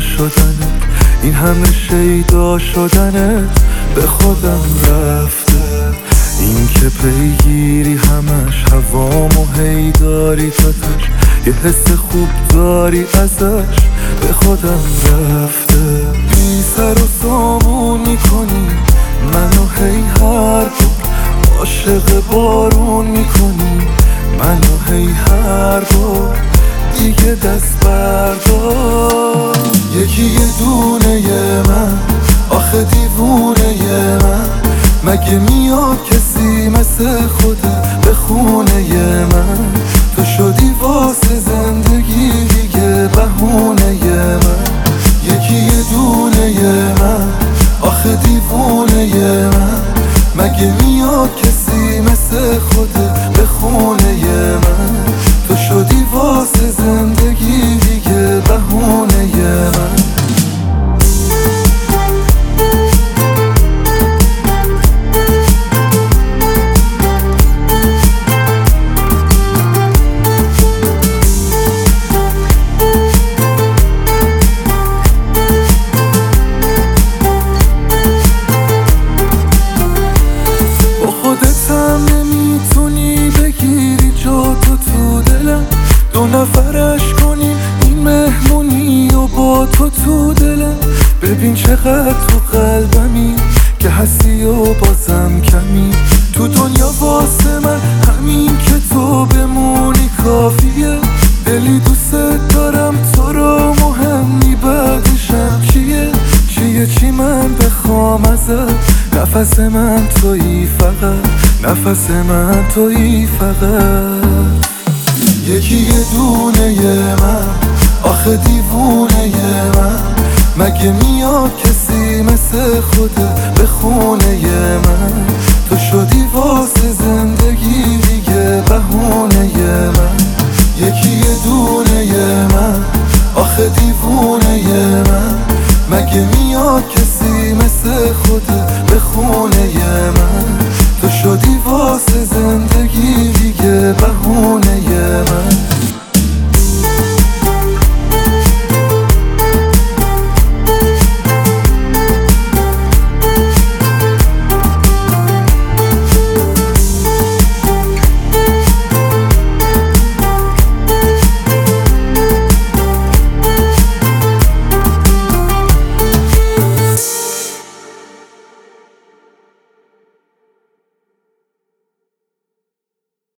شدنت، این همه شیدا شدنت به خودم رفته. این که پیگیری همش هوامو هی داری تاتش، یه حس خوب داری ازش به خودم رفته. بی سر و سامون میکنی منو هی هر بار، عاشق بارون میکنی منو هی هر بار، دیگه دست بردار. یکی یه دونه من آخه دیوونه من، مگه میاد کسی مثل خودت به خونه من؟ تو شدی واسه زندگی دیگه بهونه من. یکی یه دونه من آخه دیوونه من، مگه میاد کسی مثل خودت به خونه من؟ تو شدی واسه زندگی دیگه بهونه من. دو نفرش کنیم این مهمونی و با تو دلم، ببین چقدر تو قلبمی که هستی و بازم کمی. تو دنیا واسه من همین که تو بمونی کافیه، دلی دوست دارم تو رو، مهمی بعدشم چیه چی من بخوام ازت؟ نفس من تویی فقط، نفس من تویی فقط. یکی یه دونه من آخه دیوونه من، مگه میاد کسی مثل خودت به خونه من؟ تو شدی واسه زندگی دیگه بهونه